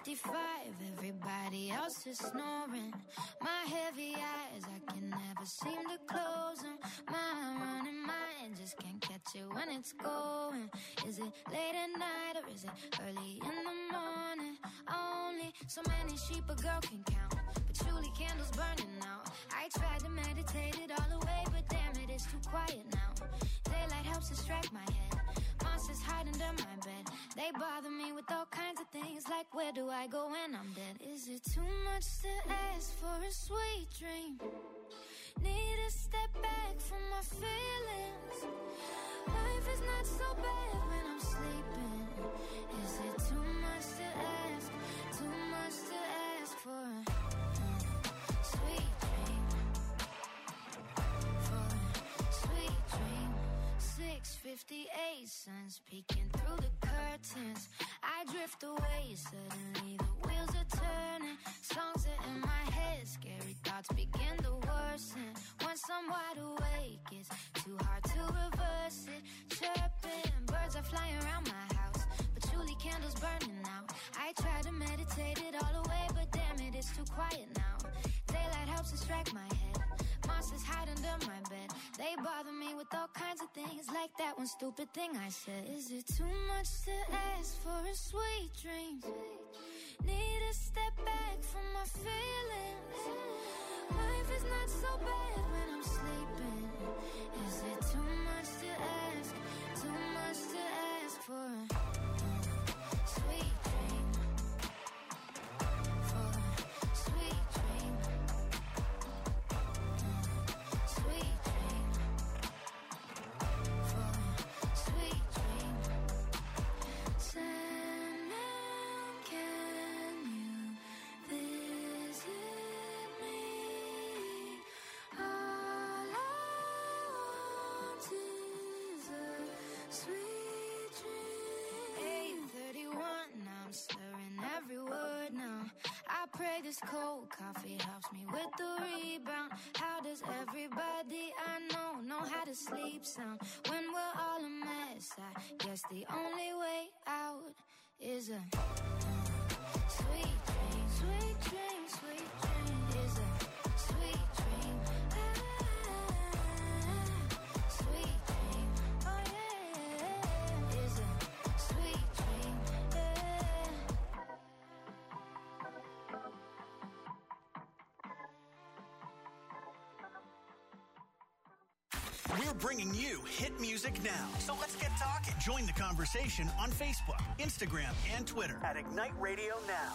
55, everybody else is snoring. My heavy eyes, I can never seem to close them. My running mind just can't catch it when it's going. Is it late at night or is it early in the morning? Only so many sheep a girl can count, patchouli candles burning out. I tried to meditate it all away, but damn it, it's too quiet now. Daylight helps distract my head. Monsters hide under my bed. They bother me with all kinds of things, like where do I go when I'm dead? Is it too much to ask for a sweet dream? Need to step back from my feelings. Life is not so bad when I'm sleeping. Is it too much to ask? Too much to ask for a sweet dream? For a sweet dream. 6:58, sun's peeking through the curtains. I drift away, suddenly the wheels are turning. Songs are in my head, scary thoughts begin to worsen. Once I'm wide awake, it's too hard to reverse it. Chirping, birds are flying around my house, patchouli candles burning out. I try to meditate it all away, but damn it, it's too quiet now. Daylight helps distract my head. Monsters hide under my bed. They bother me with all kinds of things, like that one stupid thing I said. Is it too much to ask for a sweet dream? Need to step back from my feelings. Life is not so bad when I'm sleeping. Is it too much to ask? Too much to ask for a sweet dream? For a sweet dream. Sweet dream. For a sweet dream. Sandman, can you visit me? All I want is a sweet dream. 8:31, now I'm slurring every word now. I pray this cold coffee helps me with the rebound. How does everybody I know how to sleep sound? When we're all a mess, I guess the only way out is a sweet dream. Sweet dream, sweet dream. Is a sweet dream. Sweet dream. Oh yeah. Is a sweet dream. Yeah. We're bringing you hit music now. So let's get talking. Join the conversation on Facebook, Instagram, and Twitter at Ignite Radio Now.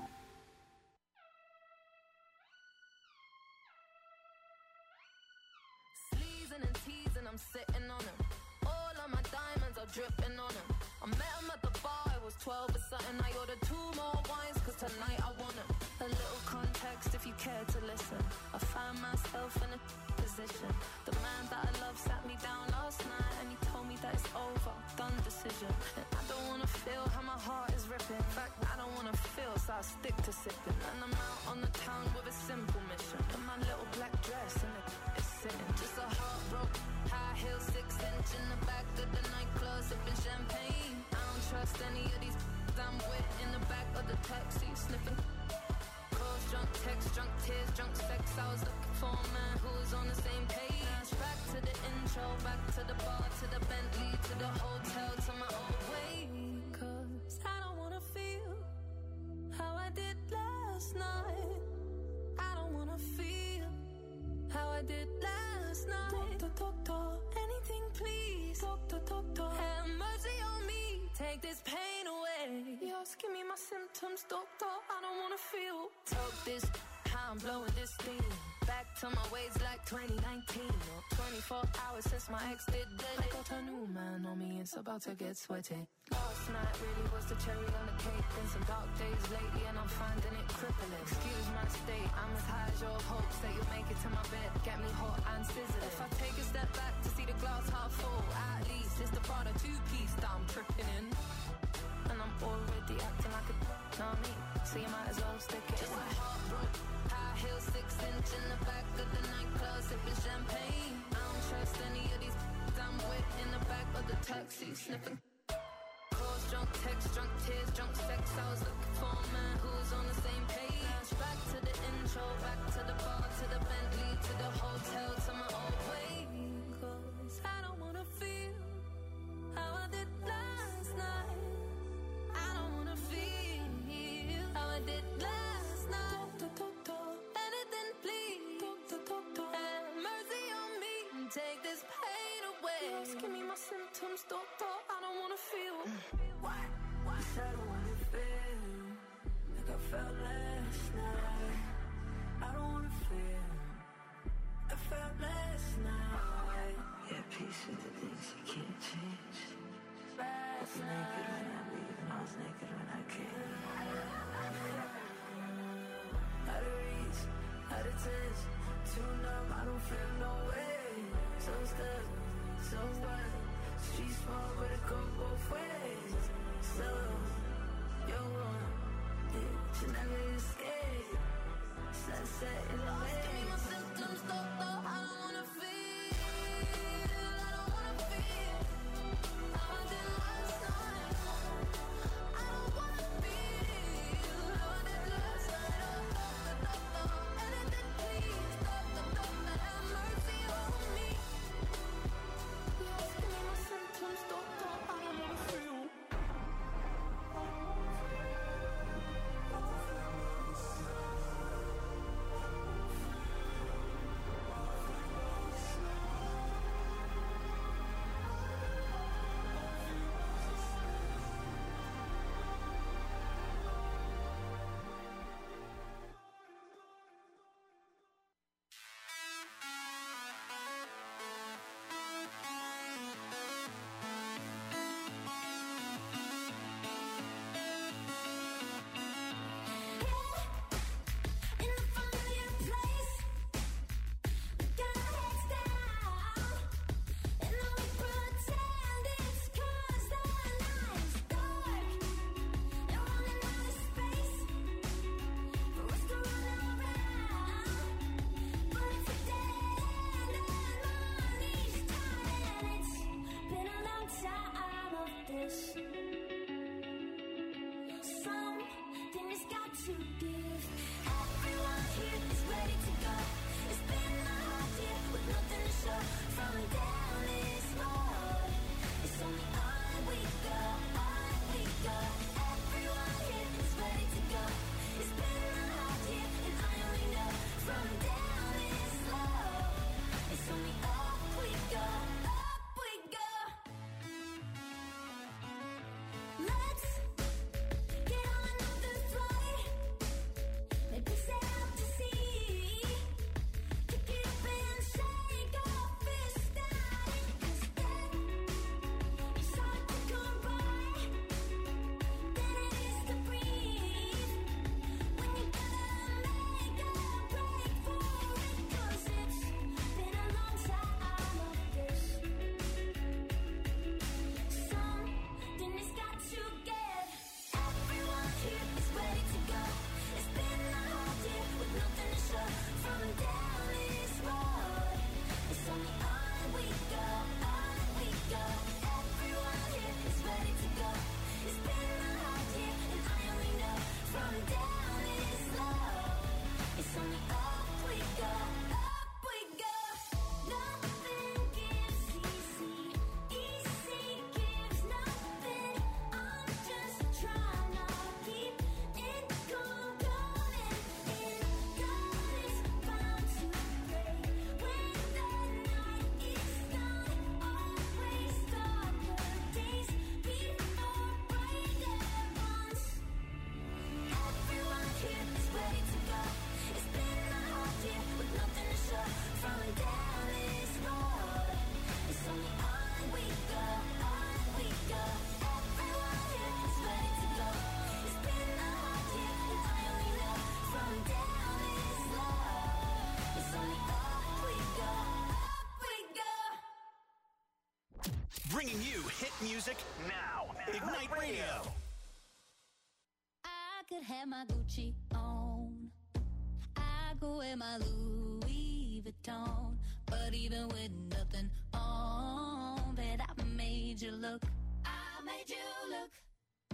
Sleezing and teasing, I'm sitting on them. All of my diamonds are dripping on them. I met him at the bar, I was 12 or something. I ordered 2 more wines, cause tonight I want them. A little context if you care to listen. I found myself in a position. The man that I love sat me down last night and he told me that it's over, done decision. And I don't wanna feel how my heart is ripping. In fact, I don't wanna feel, so I stick to sipping. And I'm out on the town with a simple mission. In my little black dress and it's sitting. Just a heartbroken, high heel, 6-inch in the back of the nightclub, sipping champagne. I don't trust any of these I'm with in the back of the taxi, sniffing. Calls, drunk texts, drunk tears, drunk sex. I was looking for a man who was on the same page. Now it's back to the intro, back to the bar, to the Bentley, to the hotel, to my old way. Cause I don't wanna feel how I did last night. I don't wanna feel how I did last night. Doctor, anything please. Doctor, have mercy on me. Take this pain away. You're asking me my symptoms, doctor. I don't wanna feel. Talk this, how I'm blowing this steam. Back to my ways like 2019. 24 hours since my ex did that. I got a new man on me, it's about to get sweaty. Last night really was the cherry on the cake. Been some dark days lately and I'm finding it crippling. Excuse my state, I'm as high as your hopes that you'll make it to my bed. Get me hot and sizzling. If I take a step back to see the glass half full, at least it's the Prada 2-piece that I'm tripping in. And I'm already acting like a know me, so you might as well stick it. Just a heartbroken, high heel, 6-inch in the back of the nightclub, sipping champagne. I don't trust any of these I'm with in the back of the taxi, sniffing. Calls, drunk text, drunk tears, drunk sex. I was looking for a man who was on the same page. Back to the intro, back to the bar, to the Bentley, to the hotel, to my old way. 'Cause I don't wanna feel how I did last night. I don't wanna feel how I did last night. Anything, please. Have mercy on me and take this pain away. Just give me my symptoms, doctor. I don't wanna feel. What? You said I don't wanna feel like I felt last night. I don't wanna feel I felt last night. Yeah, peace with the things you can't change. Last night. I was naked when I leave and I was naked when I came. Out of reach, out of touch, too numb, I don't feel no way. So stuck, so what? Street small, but it go both ways. So, you're wrong, you never escape. Sunset in the way. Give me my symptoms, doctor. I don't wanna feel. I don't wanna feel how I did last night. I don't wanna feel how I did last night. Doctor, anything, please. Doctor, have mercy on me. Just give me my symptoms, doctor. I don't wanna feel. In the familiar place, we got our heads down, and all we pretend it's 'cause the night's dark. They're running out of space for us to run around, but it's a dead end and money's tight, and it's been a long time of this. Something has got to give. Everyone here is ready to go. It's been a hard year with nothing to show from down this road. It's only on we go, on we go. Everyone here is ready to go. It's been a hard year and I only know from down this road. It's only up we go, up we go. Let's get on another flight. Maybe set out to sea. Kick it up and shake our fist at it. 'Cause then it's hard to come by. Then it is to breathe. When you gotta make a break for it. 'Cause it's been a long time of this. Something has got to give. Everyone here is ready to go. It's been a hard year with nothing to show from down this road. It's only on we go, on we go. Everyone here is ready to go. It's been a hard year and I only know from down this road. It's only up we go, up we go. Nothing gives easy, easy gives nothing. I'm just trying to keep it going, and God is bound to pray when the night is done. Always darker days before brighter ones. Everyone here is ready to go. It's been a hard year with nothing to show from down this road. It's only on we go, on we go. Everyone here is ready to go. It's been a hard year and I only know from down this road. It's only up we go, up we go. Bringing you hit music now. Ignite Radio. I could have my Gucci on. I could wear my Louis Vuitton. But even with nothing on, bet I made you look. I made you look.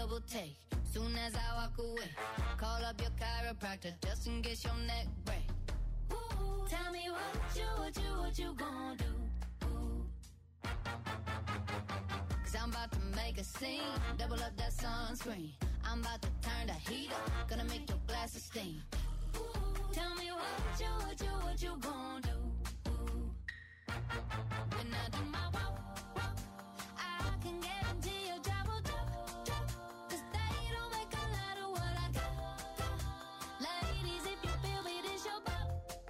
double take. Soon as I walk away, call up your chiropractor just in case your neck break. Ooh, tell me what you gonna do? Ooh. 'Cause I'm about to make a scene, double up that sunscreen. I'm about to turn the heat up, gonna make your glasses steam. Ooh, tell me what you gonna do? Ooh. When I do my walk, I can guarantee your job will drop. 'Cause they don't make a lot of what I got. Ladies, if you feel me, this your pop.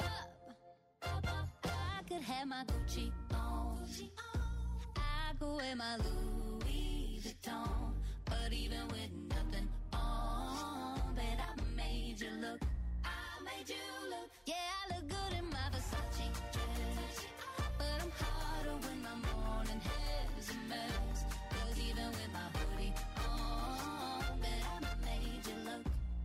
I could have my Gucci on. I could wear my Louis Vuitton. But even with nothing on, bet I made you look. Yeah, I look good in my Versace dress. But I'm hotter when my morning hair's a mess. 'Cause even with my hoodie on, bet I made you look.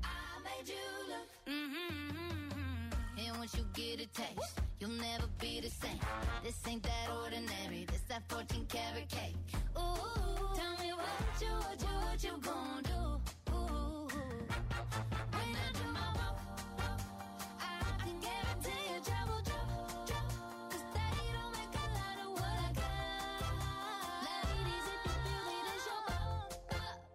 And once you get a taste, you'll never be the same. This ain't that ordinary, this that 14 karat cake. Ooh, tell me what you gonna do? Ooh, when I do my walk, I can guarantee your job will drop. 'Cause they don't make a lot of what I got. Ladies, if you feel me, this your pop.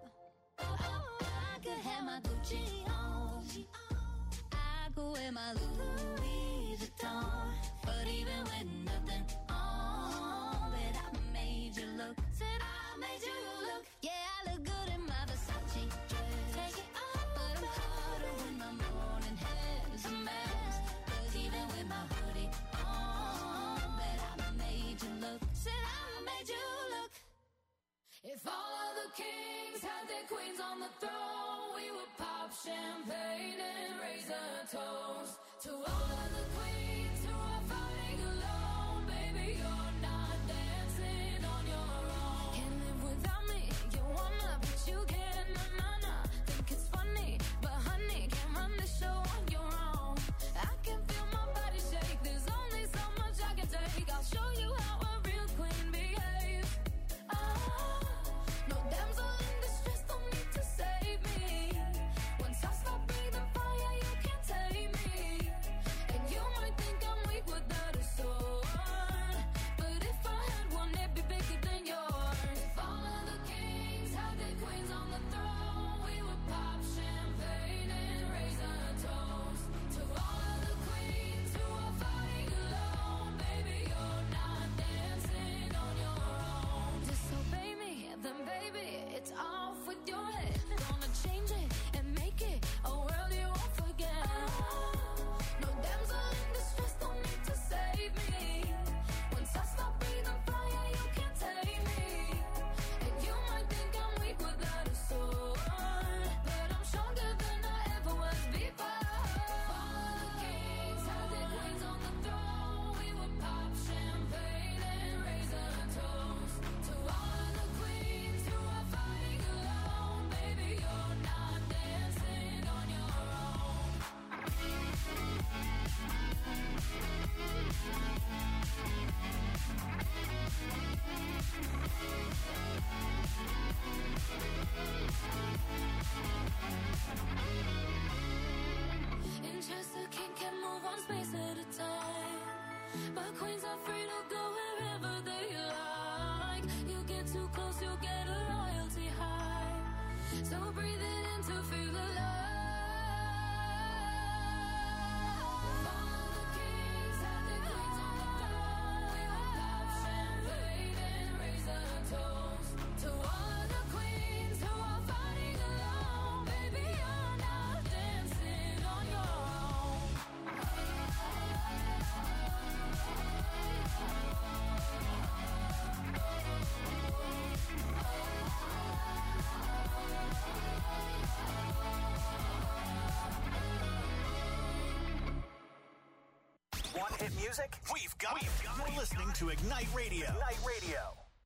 I could have my Gucci on. I could wear my Louis Vuitton. But even with nothing on, bet I made you look. Said I made you look. Yeah, I look good in my Versace dress. Take it off, but I'm hotter when my morning hair's a mess. 'Cause even with my hoodie on, bet I made you look. Said I made you look. If all of the kings had their queens on the throne, we would pop champagne and raise a toast to all of the queens who are fighting alone. Baby, you're not dancing on your own. Can't live without me, you wanna, but you can't, nah. Think it's funny, but honey, can't run the show on your own. I can feel my body shake, there's only so much I can take. I'll show you how a real queen behaves. No damsel in distress, don't need to save me. Once I stop breathing fire, you can't take me. And you might think I'm weak without a sword, but if I had one, it'd be bigger than yours. If all of the kings had their queens on the throne, we would pop champagne and raise a toast to all of the queens who are fighting alone. Baby, you're not dancing on your own. Disobey me, then baby, it's off with your head. Gonna change it and make it a world you won't forget. No damsel in distress, don't need to save me. Once I stop breathing fire, you can't take me. And you might think I'm weak without a sword, but I'm stronger than I ever was before. All the kings had their queens on the throne, we would pop champagne and raise a toast to all of the queens who are fighting alone. Baby, you're not dancing on your own. Interest, the king can move one space at a time, but queens are free to go wherever they like. You get too close, you'll get a royalty high. So breathe it in to feel alive. All of the kings had their queens on the throne. We would pop champagne and raise a toast to all of the queens who are fighting alone. Baby, you're not dancing on your own. Want hit music? We've got it. You're listening to Ignite Radio. Ignite Radio.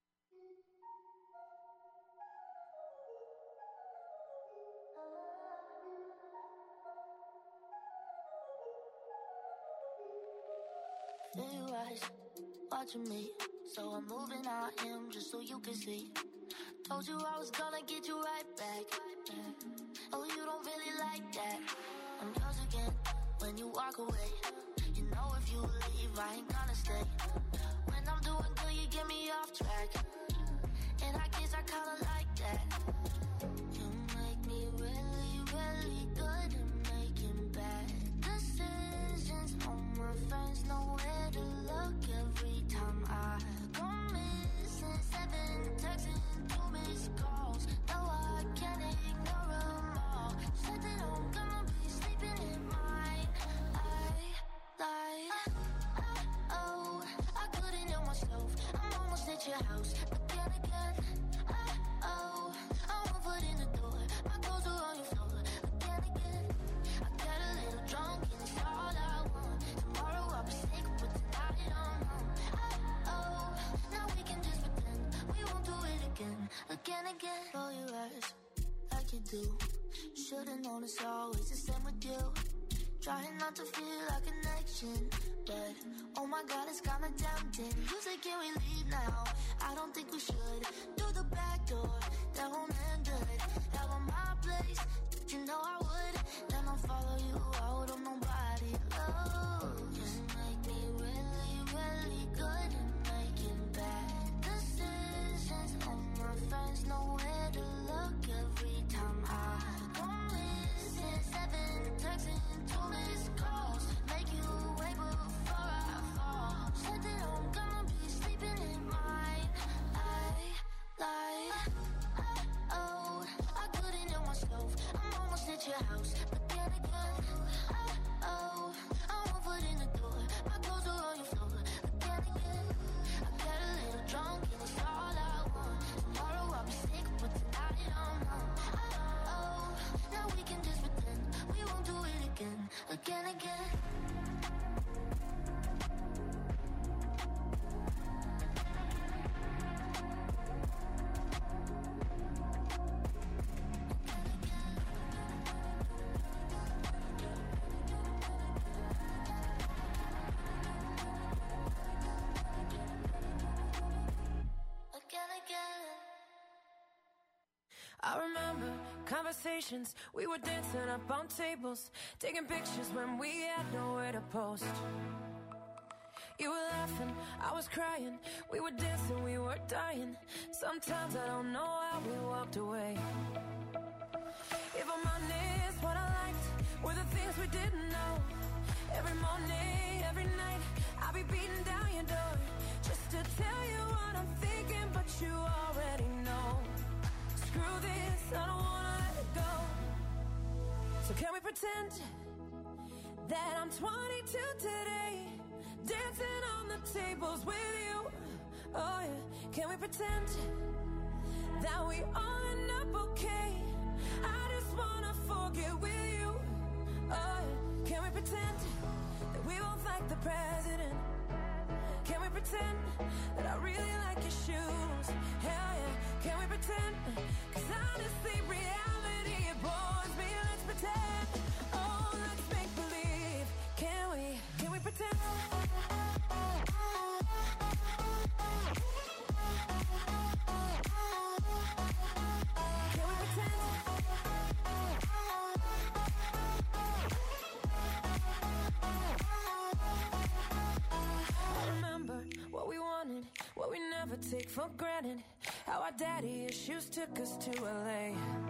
Feel your eyes watching me, so I'm moving on him just so you can see. Told you I was gonna get you right back. Oh, you don't really like that. I'm yours again when you walk away. You know if you leave, I ain't gonna stay. When I'm doing good, you get me off track. And I guess I kinda like that. You make me really, really good at making bad decisions. All my friends know where to look every time I go missing. 7 texts and 2 missed calls. No, I can't ignore them all. Said that I'm gonna be sleeping in mine. Oh, I couldn't help myself. I'm almost at your house. Again. Oh, I won't put in the door. My clothes are on your floor. Again. I got a little drunk and it's all I want. Tomorrow I'll be sick, but tonight I'm home. Oh, now we can just pretend we won't do it again. Again. Roll your eyes like you do. Should've known it's always the same with you. Trying not to feel a connection, but oh my God, it's kinda tempting. You say, can we leave now? I don't think we should. Through the back door, that won't end good. Have on my place, you know I would. Then I'll follow you out on nobody. Oh, you make me really, really good at making bad decisions. All my friends know where to look every time I go missing. 7 texts and 2 missed calls. Make you wait before I fall. Said that I'm gonna be sleeping in mine. Oh, I couldn't help myself. I'm almost at your house. Again. Oh, I won't put in the door. My clothes are on your floor. Again. I got a little drunk and it's all I want. Tomorrow I'll be sick, but tonight I'm home. Oh, now we can just pretend we won't do it again. Again. I remember conversations, we were dancing up on tables, taking pictures when we had nowhere to post. You were laughing, I was crying, we were dancing, we were dying. Sometimes I don't know how we walked away. If I'm honest, what I liked were the things we didn't know. Every morning, every night, I'll be beating down your door just to tell you what I'm thinking, but you already know. Screw this, I don't wanna let it go. So can we pretend that I'm 22 today, dancing on the tables with you? Oh yeah, can we pretend that we all end up okay? I just wanna forget with you. Oh yeah, can we pretend that we both like the president? Can we pretend that I really like your shoes? Hell yeah, can we pretend? 'Cause honestly, reality, it bores me. Let's pretend. Oh, let's make believe. Can we pretend? Can we pretend? I remember what we wanted, what we never take for granted. How our daddy issues took us to LA.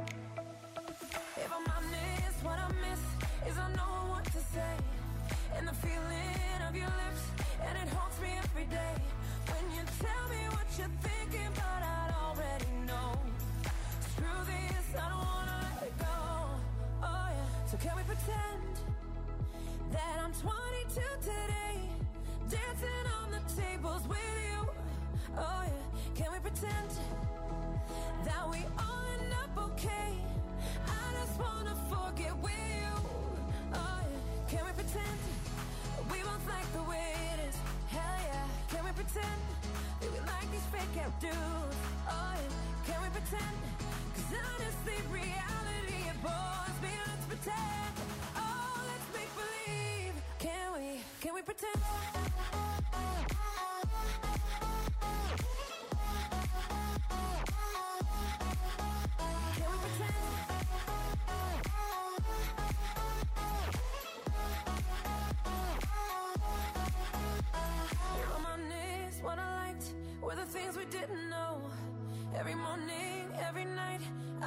If I'm honest, what I miss is I know what to say. And the feeling of your lips, and it haunts me every day. When you tell me what you're thinking, but I'd already know. Screw this, I don't wanna let it go. Oh yeah, so can we pretend that I'm 22 today, dancing on the tables with you? Oh yeah, can we pretend that we all end up okay? I just wanna forget with you. Oh yeah, can we pretend we both like the way it is? Hell yeah, can we pretend that we like these fake out dudes? Oh yeah, can we pretend? 'Cause honestly, reality, it bores me. Let's pretend. Oh, let's make believe. Can we pretend?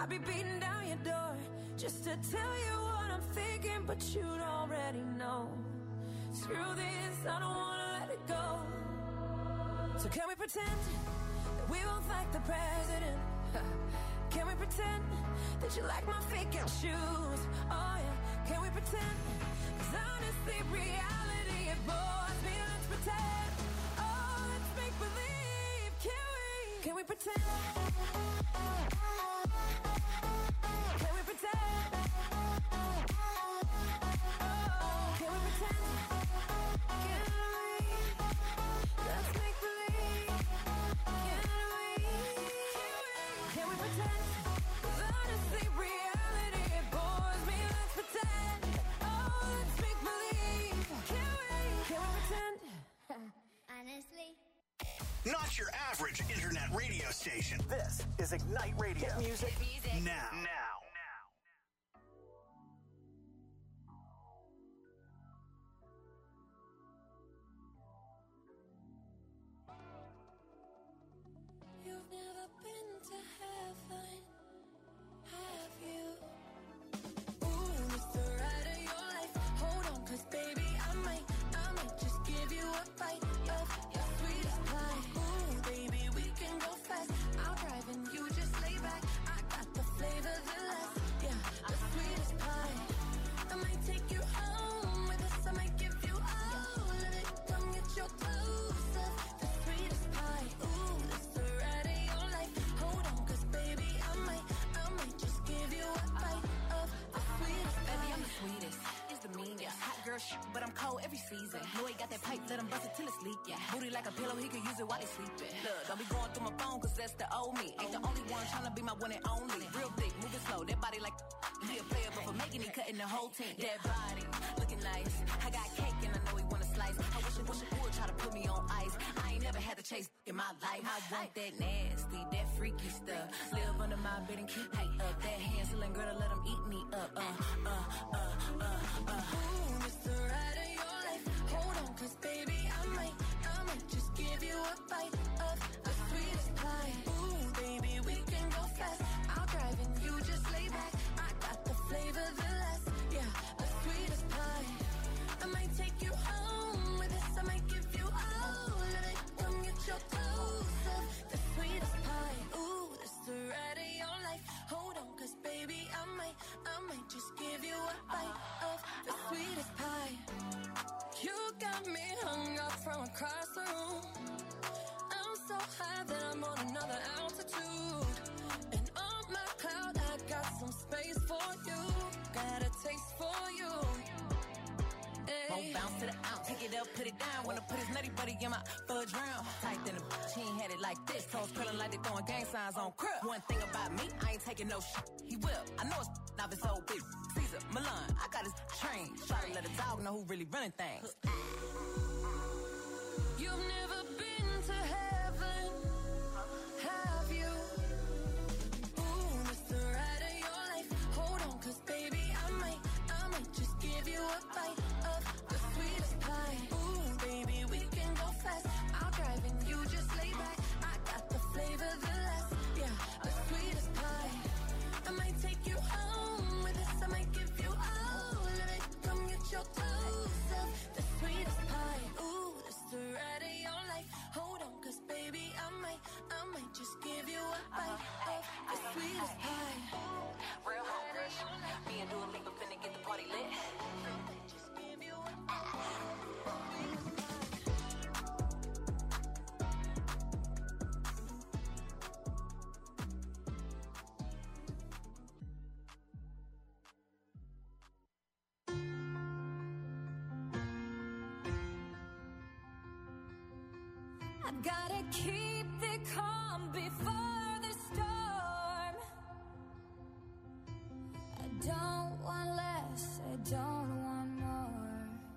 I'd be beating down your door just to tell you what I'm thinking, but you'd already know. Screw this, I don't wanna let it go. So can we pretend that we both like the president? Can we pretend that you like my fake out shoes? Oh yeah, can we pretend? 'Cause honestly, reality, it bores me. Let's pretend. Oh, let's make believe. Can we? Can we pretend? Can we pretend? Oh, can we pretend? Can we? Let's make believe. Can we? Can we pretend? 'Cause honestly, reality, it bores me. Let's pretend. Oh, let's make believe. Can we? Can we pretend? Honestly. Not your average internet radio station. This is Ignite Radio. Hit music now. You've never been to heaven, have you? Ooh, it's the ride of your life. Hold on, 'cause baby, I might just give you a bite of your sweetest pie. Ooh, baby, we can go fast. I'll drive and you just lay back. I got the flavor, the last, yeah, the sweetest pie. I might take you home with us. I might give you all of it. Come get your clothes up, the sweetest pie. Ooh, it's the ride of your life. Hold on, 'cause baby, I might just give you a bite of the sweetest pie. Baby, I'm the sweetest. It's the meanest. Hot girl shit, but I'm cold every season. Know he got that pipe, let him bust it till it's leak. Yeah. Booty like a pillow, he could use it while he's sleeping. Look, don't be going through my phone, 'cause that's the old me. Ain't the only one tryna be my one and only. Real thick, moving slow, that body like he a player, but for making it, cutting the whole team. That body, looking nice. I got cake and I know he wanna slice. I wish it would try to put me on ice. I ain't never had to chase in my life. I want that nasty, that freaky stuff. Live under my bed and keep me up. That Hansel girl to let him eat me up. Ooh, it's the ride of your life. Hold on, 'cause baby, I might just give you a bite of the sweetest pie. Ooh, baby, we can go fast. I'll drive and you just lay back. I got the flavor, the last, yeah, the sweetest pie. I might take you home with us. I might give you all of it. Come get your clothes up, the sweetest pie. Ooh, it's the ride of your life. Hold on, 'cause baby, I might just give you a bite of the sweetest pie. You got me hung up from across the room. I'm so high that I'm on another altitude. And on my cloud, I got some space for you. Got a taste for you. Won't bounce to the ounce. Pick it up, put it down. Wanna put his nutty buddy in my fudge round. Tight than a bitch, he ain't had it like this. Toes curling like they throwing gang signs on crib. One thing about me, I ain't taking no shit. He will. I know it's not his whole big. Caesar, Milan, I got his train. Try to let a dog know who really running things. You've never been to heaven, have you? Ooh, it's the ride of your life. Hold on, 'cause baby, I might just give you a bite of the sweetest pie. Ooh, baby, we can go fast. I'll drive and you just lay back. I got the flavor, the last, yeah, the sweetest pie. I might take you home with us. I might give you all of it. Come get your clothes up, the sweetest pie. Ooh, it's the ride of your life. Hold on, 'cause baby, I might just give you a bite of the sweetest pie. Real hot girl. Me and Dua Lipa finna get the party lit. Just give you a I've gotta keep the calm before the storm. I don't want less, I don't want more.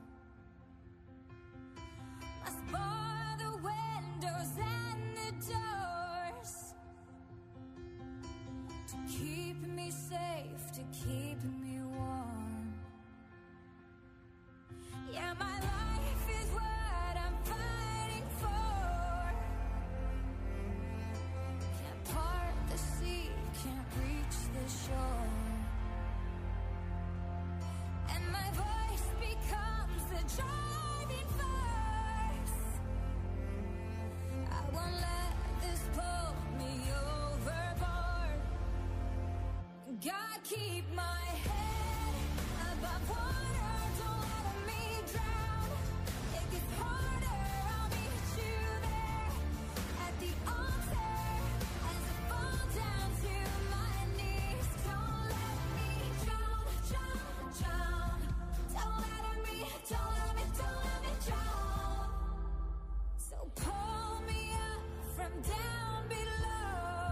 Must bar the windows and the doors to keep me safe, to keep me warm. Yeah, my life is what I'm fighting for. Can't part the sea, can't reach the God keep my head above water, don't let me drown. It gets harder, I'll meet you there at the altar as I fall down to my knees. Don't let me drown, drown, drown. Don't let me drown. So pull me up from down below,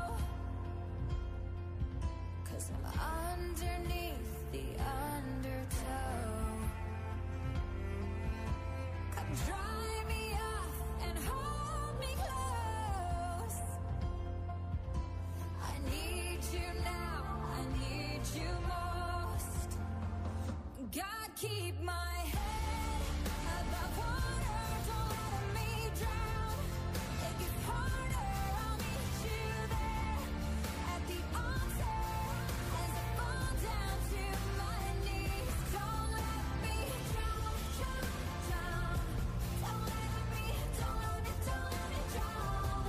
'cause I'm underneath the undertow. Come dry me off and hold me close. I need you now, I need you most. God keep my head above water, don't let me drown. It gets harder, I'll meet you there at the altar as I fall down to my knees. Don't let me drown, drown, drown. Don't let me drown. Don't let me drown,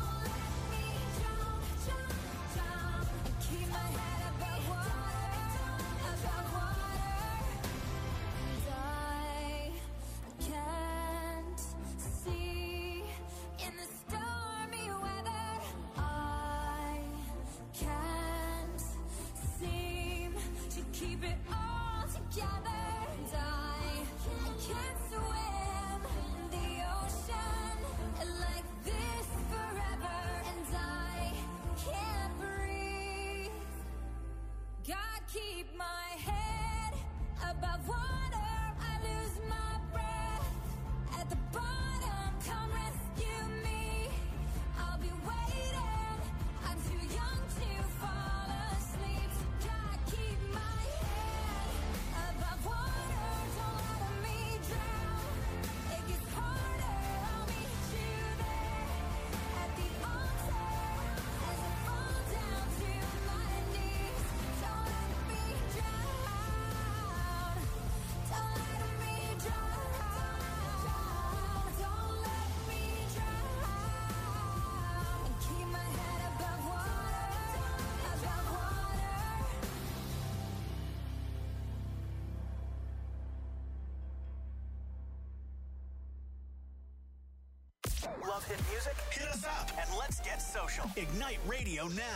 drown, drown. Keep my head above water, above water. And I can't see in the stormy weather. I can't seem to keep it all together. And I can't swim in the ocean like this forever. And I can't breathe. God keep my head above water, I lose my breath at the bottom, come rescue me. I'll be waiting, I'm too young to fall asleep. So God keep my head above water, don't let me drown. It gets harder, I'll meet you there at the altar as I fall down to my knees. Don't let me drown. Don't let me drown. Don't let me drown. And keep my head above water, above water. Love hit music? Hit us up and let's get social. Ignite Radio now.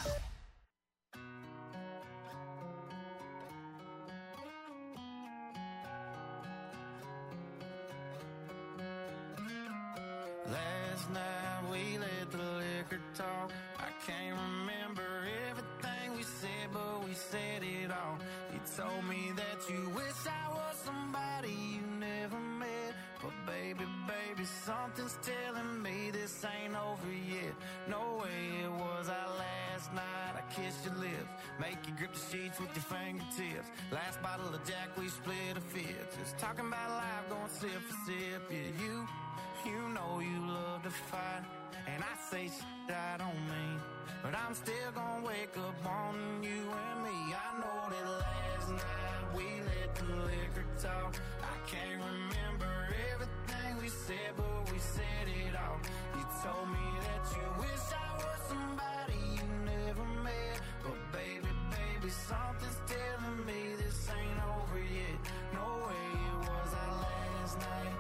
Last night we let the liquor talk. I can't remember everything we said, but we said it all. You told me that you wish I was somebody you never met. But baby, something's telling me this ain't over yet. No way it was our last night. I kissed your lips, make you grip the sheets with your fingertips. Last bottle of Jack, we split a fifth. Just talking about life, going sip for sip. Yeah, you know you love to fight, and I say shit I don't mean, but I'm still gonna wake up wanting you and me. I know that last night we let the liquor talk. I can't remember everything we said, but we said it all. You told me that you wish I was somebody you never met. But baby, something's telling me this ain't over yet. No way it was our last night.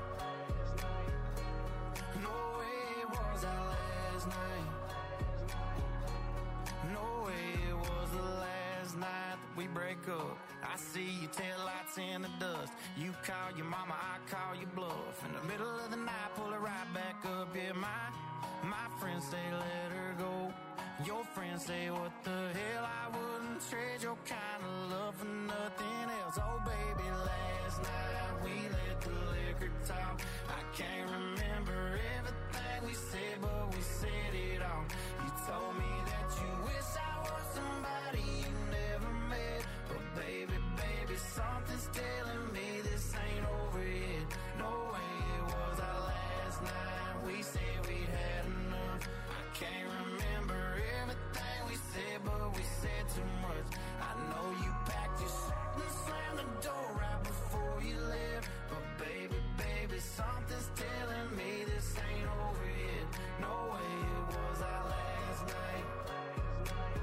No way it was our last night. No way it was the last night that we break up. I see your taillights in the dust. You call your mama, I call your bluff. In the middle of the night, pull her right back up. Yeah, my friends say let her go. Your friends say what the hell, I wouldn't trade your kind of love for nothing else. Oh baby, last night we let the liquor talk. I can't remember everything we said, but we said it all. You told me that you wish I was somebody you never met. But baby, something's telling me this ain't over yet. No way it was our last night. We said we'd had enough. I can't remember everything we said, but we said too much. I know you packed your shit and slammed the door right before you left. But baby, something's telling me this ain't over yet. No way it was our last night.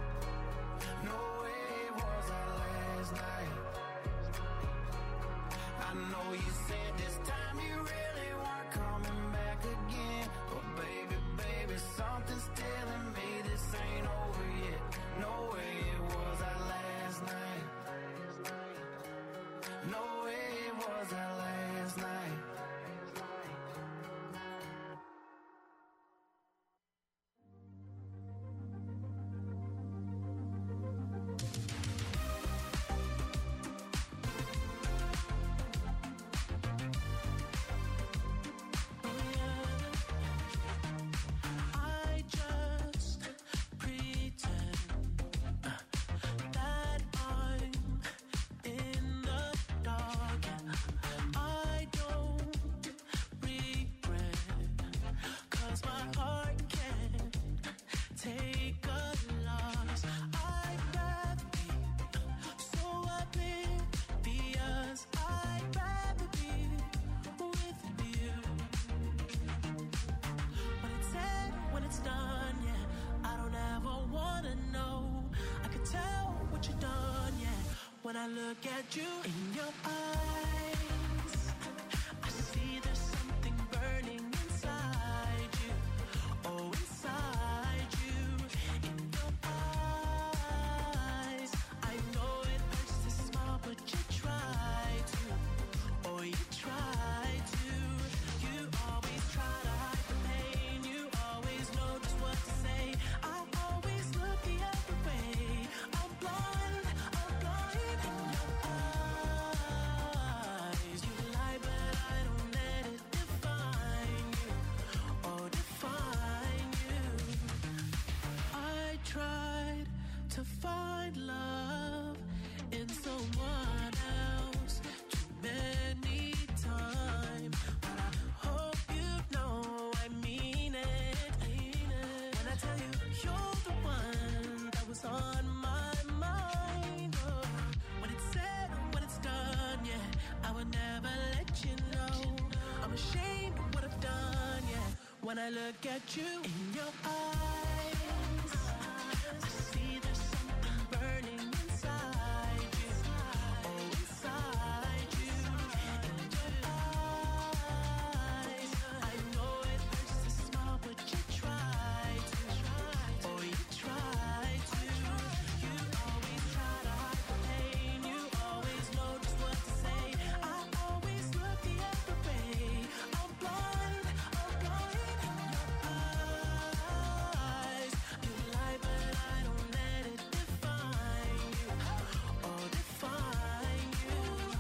when I look at you. In your eyes, I see there's something burning inside you. Oh, inside you. In your eyes, I know it hurts to smile, but you try to. Oh, you try to. You always try to hide the pain. You always know just what to say. I always look the other way. I'm blind in your eyes. You lie, but I don't let it define you. Oh, define you. I tried to find love in someone else too many times, but I hope you know I mean it. When I tell you you're the one that was on my mind. Oh, when it's said and when it's done, yeah, I would never let you know. I'm ashamed of what I've done, yeah. When I look at you in your eyes, I see there's something burning inside you. Oh, inside you. In your eyes, I know it hurts to smile, but you try to. Oh, you try to. You always try to hide the pain. You always know just what to say. I always look the other way. I'm blind in your eyes. You lie, but I don't let it define you. Oh, define you.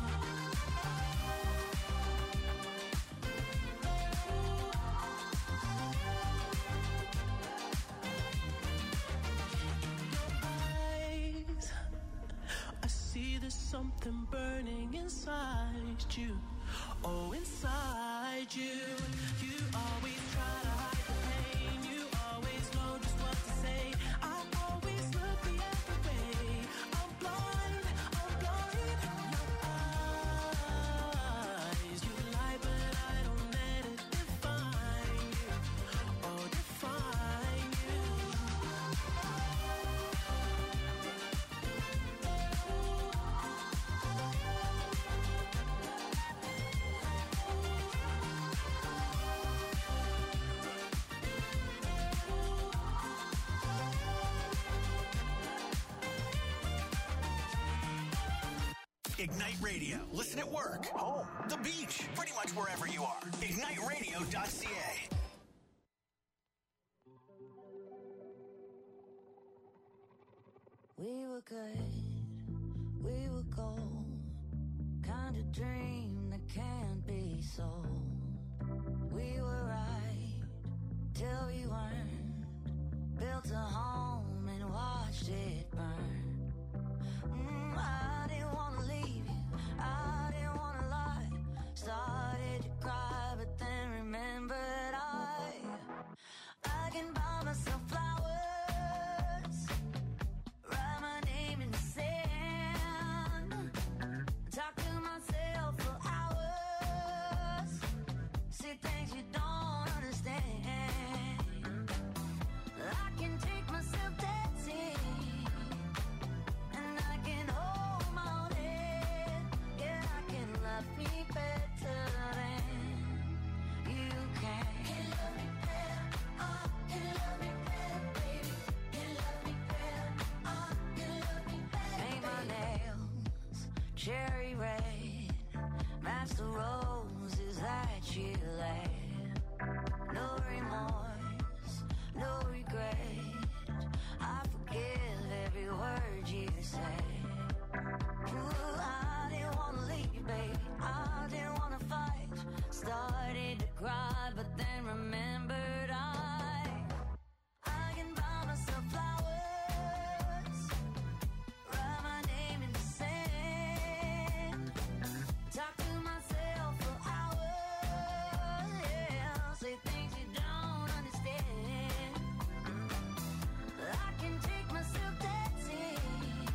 Eyes, I see there's something burning inside you. Oh, inside you. You always try to hide the pain. You always know just what to say. I always look the other way. I'm blind in your eyes. You lie, but I don't let it define you. Oh, define you. Ignite Radio. Listen at work, home, the beach, pretty much wherever you are. IgniteRadio.ca. We were good, we were gold. Kind of dream that can't be sold. We were right till we weren't. Built a home and watched it burn. I didn't want to leave you, I didn't want to lie. Started to cry, but then remembered I can buy myself flowers, write my name in the sand, talk to myself for hours, see things you don't understand. I can take myself dancing, and I can hold my own head. Yeah, I can love me better than you can. Can love me better, can love me better, baby. Can love me better, can love me better. Paint my nails cherry red, match the roses that you laid. No remorse, no regret. I forgive every word you say. Ooh, I didn't want to leave, baby. I didn't want to fight. Started to cry, but then remembered I can buy myself flowers, write my name in the sand, talk to myself for hours, yeah, say things you don't understand. I can take myself dancing,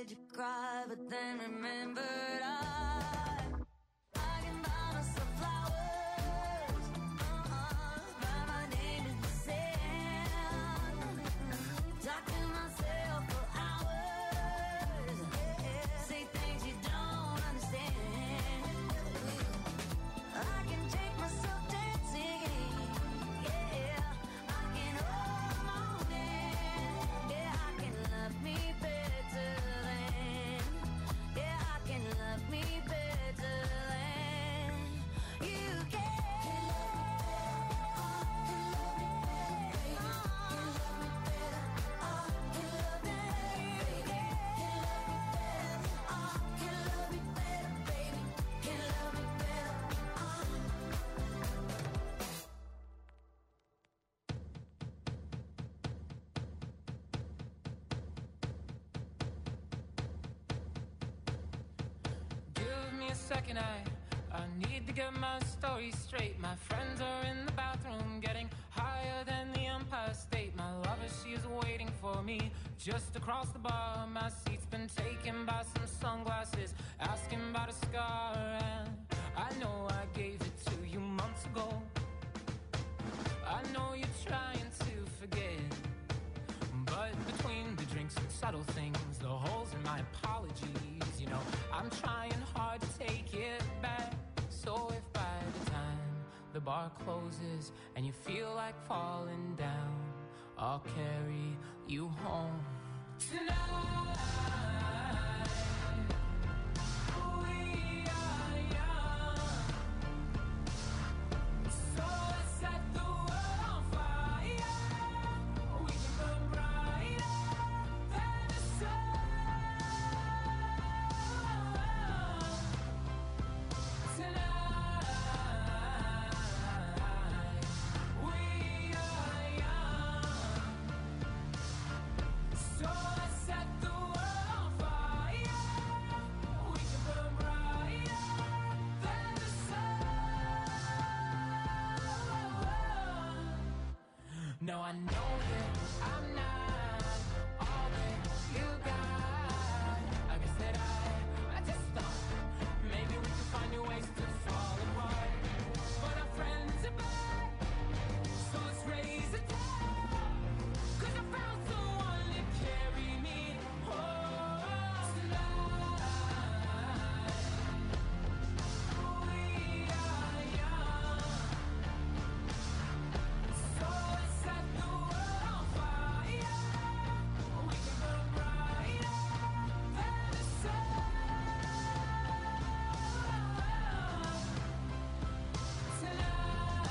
started to cry, but then remembered I can buy myself flowers, write my name in the sand, talk to myself for hours, say things you don't understand. I can take myself dancing, I can hold my own hand, I can love me better than, I can love me better than you can. Give me a second, I need to get my story straight. My friends are in the bathroom getting higher than the Empire State. My lover, she is waiting for me just across the bar. My seat's been taken by some sunglasses, asking about a scar. And I know I gave it to you months ago. I know you're trying to forget, but between the drinks and subtle things, the holes in my apologies, you know, I'm trying hard to take it back. So if by the time the bar closes and you feel like falling down, I'll carry you home tonight. We are young, so let's set the world on fire. We can burn brighter than the sun. Tonight, we are young, so let's set the world on fire. We can burn brighter than the sun. No, I know that I'm not all that you got. I guess that I just thought maybe we could find new ways to fall apart. But our friends are back, so let's raise a toast. 'Cause I found someone to carry me home tonight. We are young, so let's set the world on fire. We can burn brighter than the sun. Tonight,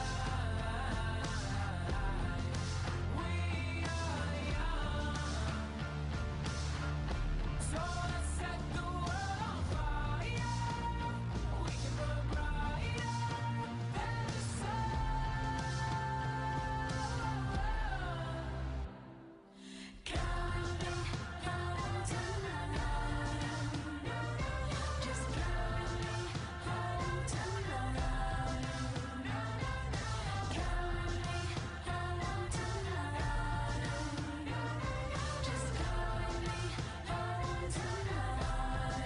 we are young, so let's set the world on fire. We can burn brighter than the sun. Carry me home tonight, just carry me home tonight. Carry me home tonight, just carry me home tonight.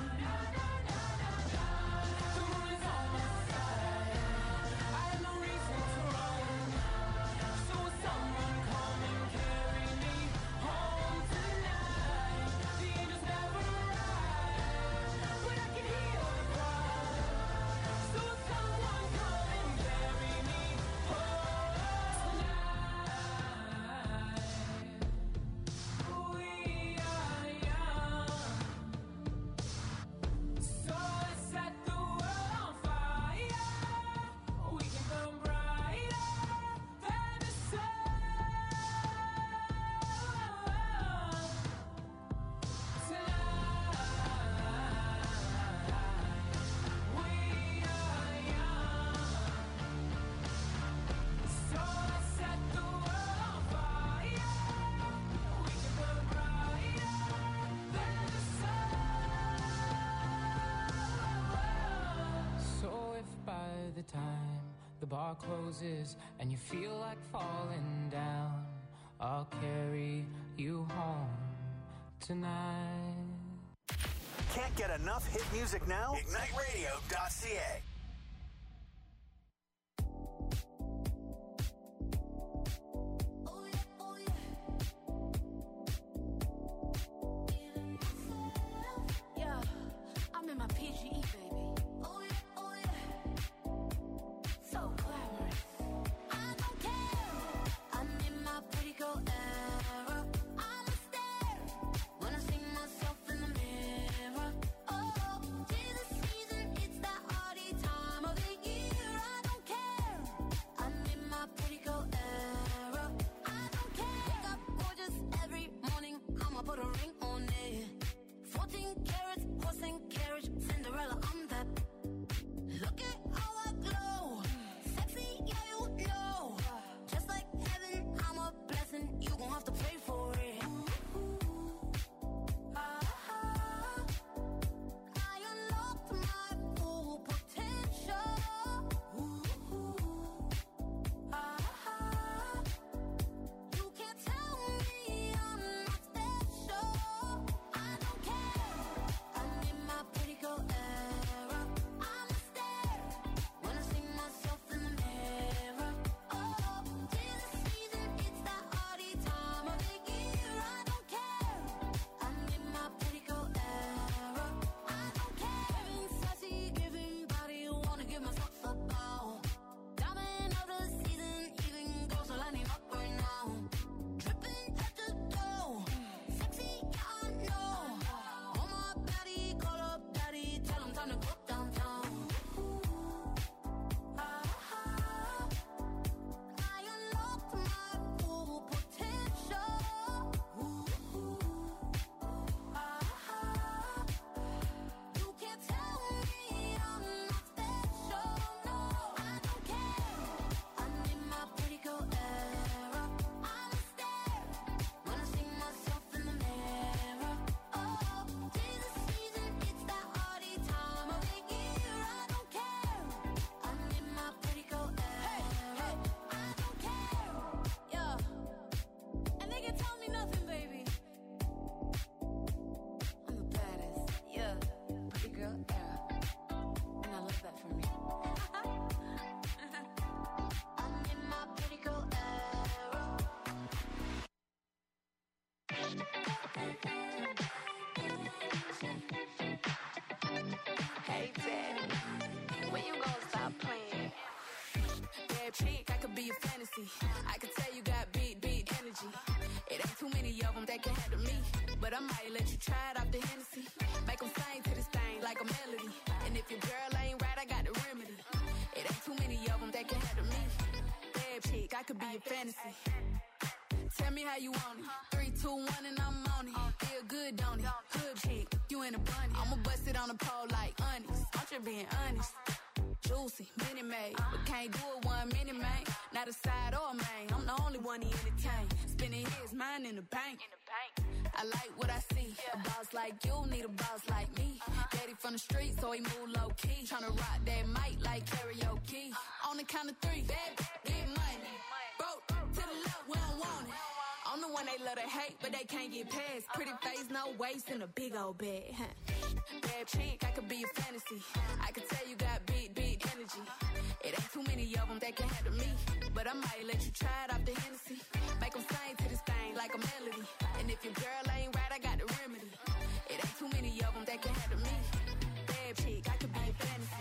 The moon is on my side. I have no reason to run. So will someone come and carry me home tonight? The angels never arrive, but I can hear the cry. So will someone come and carry me home tonight? We are young, so let's set the world on fire. We can burn brighter than the sun. Tonight, we are young, so let's set the world on fire. We can burn brighter than the sun. So if by the time the bar closes and you feel like falling down, I'll carry you home tonight. Get enough hit music now? IgniteRadio.ca. Yeah, I'm in my PGE, baby. So glamorous. I don't care. I'm in my pretty girl era. I'm a stare when I see myself in the mirror. Oh, tis the season, it's that hardy time of the year. I don't care. I'm in my pretty girl era. I don't care. Wake up gorgeous every morning. Mama put a ring on it. 14 carats, horse and carriage, Cinderella, I'm that. Look at how I glow. Sexy, yeah, you know. Just like heaven, I'm a blessing. You gon' have to pay for it. I unlocked my full potential. You can't tell me I'm not special. I don't care. I'm in my pretty girl era. I'm a stare when I see myself in the mirror. Oh, tis the season, it's that hardy time of the year. I don't care. I'm in my pretty girl era. I don't care. Giving sassy, giving body, wanna give myself a bow. Diamond of the season, even girls are lining up right now. Dripping at the toe, sexy, yeah, I know. On my body, call up daddy, tell him time to go downtown. I unlocked my full potential. You can't tell me I'm not special. No, I don't care. I'm in my pretty girl era. I'm a stare when I see myself in the mirror. Oh, tis the season, it's that hardy time of the year. I don't care. I'm in my pretty girl era. I don't care. Yeah, and they can tell me nothing, baby. I'm the baddest. Yeah, pretty girl era, and I love that for me. I'm in my pretty girl era. Hey, daddy, when you gonna stop playing? Bad chick, I could be a fantasy. I could tell you got big energy. It ain't too many of them that can handle me, but I might let you try it off the Hennessy. Make them sing to this thing like a melody. And if your girl ain't right, I got the remedy. It ain't too many of them that can handle me. Bad chick, I could be a fantasy. Tell me how you want it. 3, 2, 1, and I'm on it. Feel good, don't it? Hood chick, you in a bunny. I'ma bust it on the pole like honest. I'm just being honest. Juicy, mini made, but can't do it 1 minute, man. Not a side or a main. I'm the only one he entertain. Spinning his mind in the bank. I like what I see. A boss like you need a boss like me. Daddy from the street, so he move low key. Tryna rock that mic like karaoke. On the count of 3, baby, get money. Broke to the left, we don't want it. I'm the one they love to hate, but they can't get past. Pretty face, no waist, and a big old bag. Bad chick, I could be a fantasy. I could tell you got big energy. It ain't too many of them that can handle me, but I might let you try it off the Hennessy. Make them sing to this thing like a melody. And if your girl ain't right, I got the remedy. It ain't too many of them that can handle me. Bad chick, I could be a fantasy.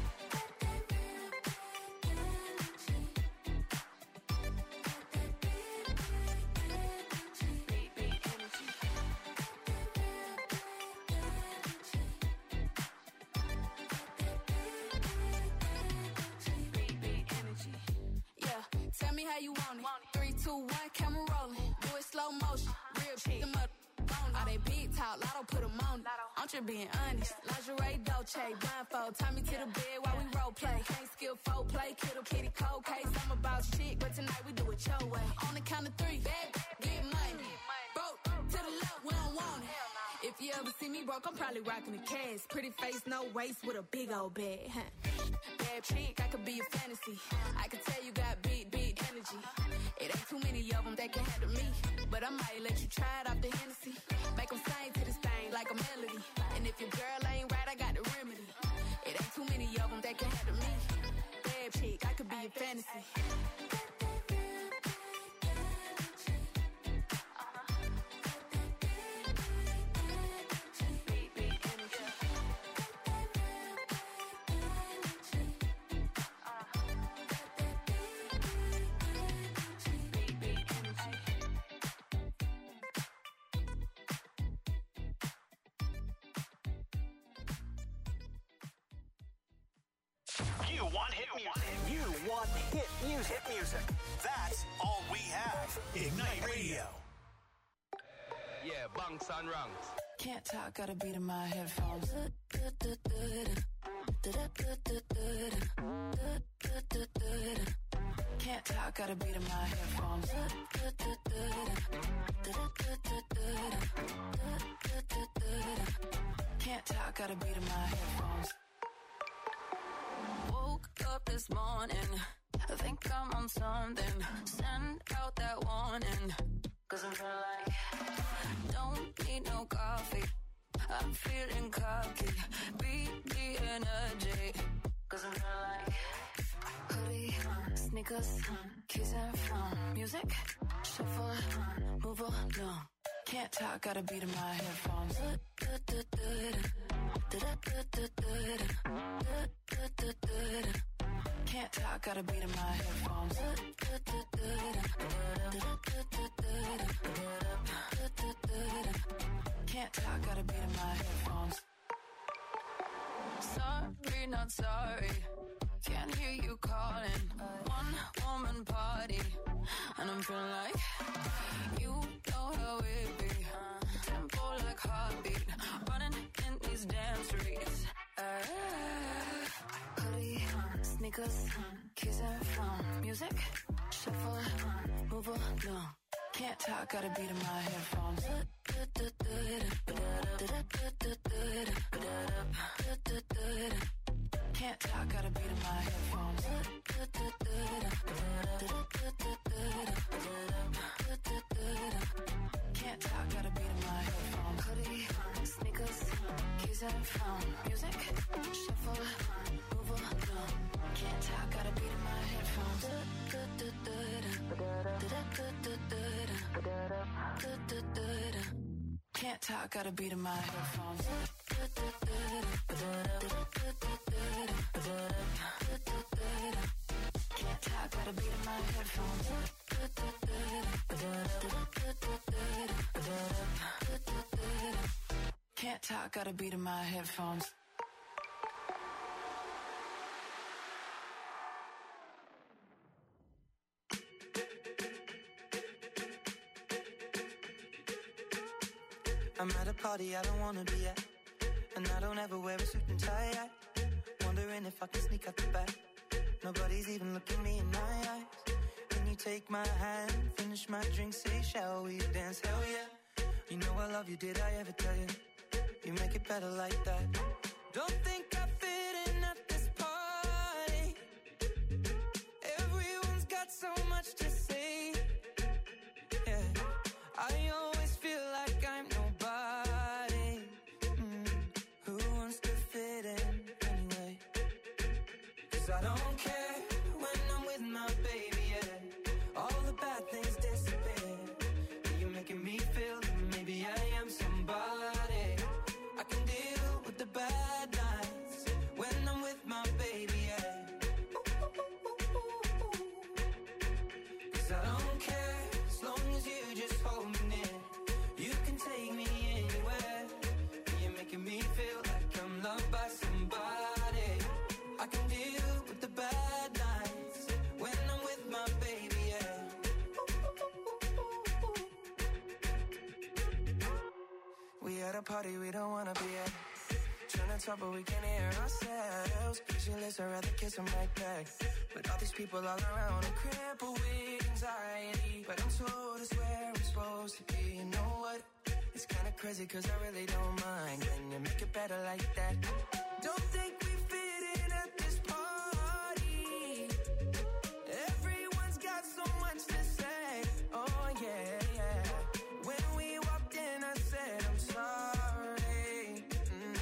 Tell me how you want it. 3, 2, 1, camera rolling. Do it slow motion. Real shit. Them up all they big talk, lotto put them on it. I'm just being honest. Lingerie, Dolce, blindfold. Tie me to the bed while we role play. Can't skill folk play, kiddo, kitty, cold case. I'm about shit, but tonight we do it your way. On the count of 3, bad, get money. Broke to the left, we don't want it. If you ever see me broke, I'm probably rocking the cash. Pretty face, no waist, with a big old bag. Bad chick, I could be a fantasy. I could tell you got big energy. It ain't too many of them that can handle me, but I might let you try it off the Hennessy. Make them sing to this thing like a melody. And And if your girl ain't right, I got the remedy. It ain't too many of them that can handle me. Bad chick, I could be a fantasy. You want hit music. Hit music. That's all we have. Ignite Radio. Yeah, bunks and ranks. Can't talk, gotta beat in my headphones. Can't talk, gotta beat in my headphones. Can't talk, gotta beat in my headphones. Woke up this morning, I think I'm on something. Send out that warning, 'cause I'm feeling like don't need no coffee. I'm feeling cocky, beat the energy, 'cause I'm feeling like hoodie, sneakers, keys and phone, music, shuffle, move along. Can't talk, gotta beat in my headphones. Can't talk, gotta beat in my headphones. Can't talk, gotta beat in my headphones. Sorry, not sorry. Can't hear you calling. One woman party, and I'm feeling like you know how it be. Tempo like heartbeat, running in these damn streets. Hoodie, sneakers, keys and phone, music, shuffle, move along. Can't talk, gotta beat in my headphones. Can't talk, gotta beat in my headphones. Can't talk, gotta beat in my headphones. Hoodie, sneakers, keys and phone, music, shuffle, move along. Can't talk, gotta beat in my headphones. Can't talk, gotta beat in my headphones. Can't talk, gotta beat in my headphones. Can't talk, gotta beat in my headphones. I'm at a party I don't wanna be at, and I don't ever wear a suit and tie. Wondering if I can sneak out the back. Nobody's even looking me in my eyes. Can you take my hand, finish my drink, say shall we dance? Hell yeah. You know I love you, did I ever tell you? You make it better like that. Don't think I fit in at this party. Everyone's got so much to say. Yeah, I always feel like I'm nobody. Who wants to fit in anyway? 'Cause I don't care when I'm with my baby, yeah. All the bad things disappear. You're making me feel that maybe I am somebody. I can deal with the bad nights when I'm with my baby, yeah. 'Cause I don't care as long as you just hold me near. You can take me anywhere. You're making me feel like I'm loved by somebody. I can deal with the bad nights when I'm with my baby, yeah. We at a party we don't wanna be at. Trying to talk but we can't hear ourselves. Pictureless, I'd rather kiss them right back. But all these people all around are crippled with anxiety. But I'm told it's where I'm supposed to be. You know what? It's kinda crazy 'cause I really don't mind. Can you make it better like that? Don't think we fit in at this party. Everyone's got so much to say. Oh yeah, yeah. When we walked in I said I'm sorry.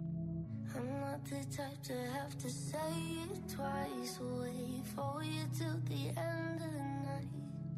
the type to have to say it twice. Wait for you till the end of the night.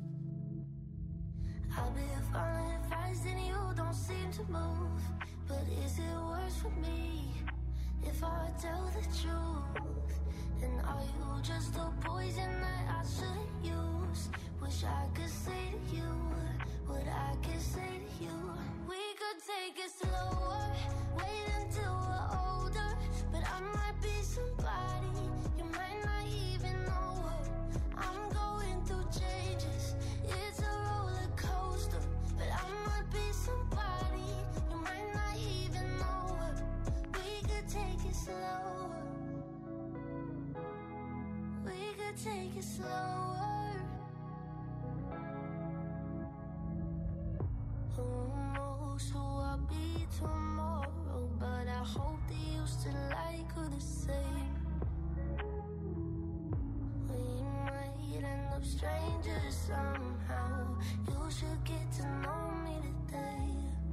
I've been falling fast and you don't seem to move. But is it worse for me if I tell the truth? And are you just a poison that I shouldn't use? Wish I could say to you what I could say to you. We could take it slower, wait until we're older. But I might be somebody you might not even know her. I'm going through changes, it's a roller coaster. But I might be somebody you might not even know her. We could take it slower, we could take it slower. Who knows who I'll be tomorrow, but I hope that you still like her the same. We might end up strangers somehow. You should get to know me today.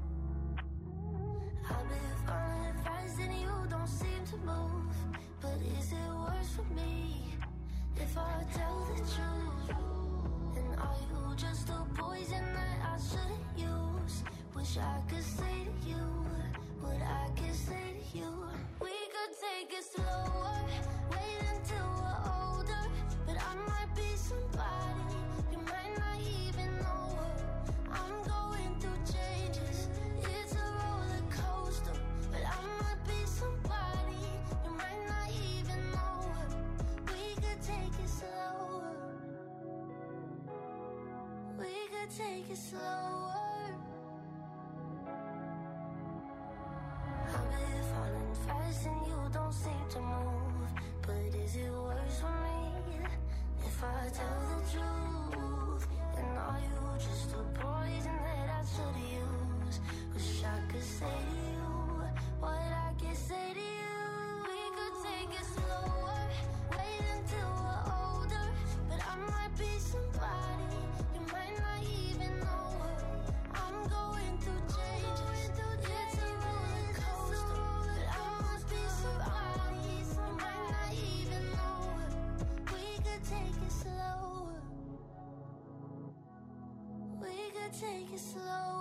I've been falling fast and you don't seem to move. But is it worse for me if I tell the truth? And are you just a poison that I shouldn't use? Wish I could say to you what I could say to you. We could take it slower, wait until we're older. But I might be somebody you might not even know her. I'm going through changes, it's a roller coaster. But I might be somebody you might not even know her. We could take it slower, we could take it slower. I've been falling fast and you don't seem to move. But is it worse for me if I tell the truth? And are you just a poison that I should use? Wish I could say to you what I can say to you. We could take it slower, wait until we're older. But I might be somebody you might not even know her. I'm going through changes, it's a roller coaster. But I must be somebody you might not even know her. We could take it slower, we could take it slower.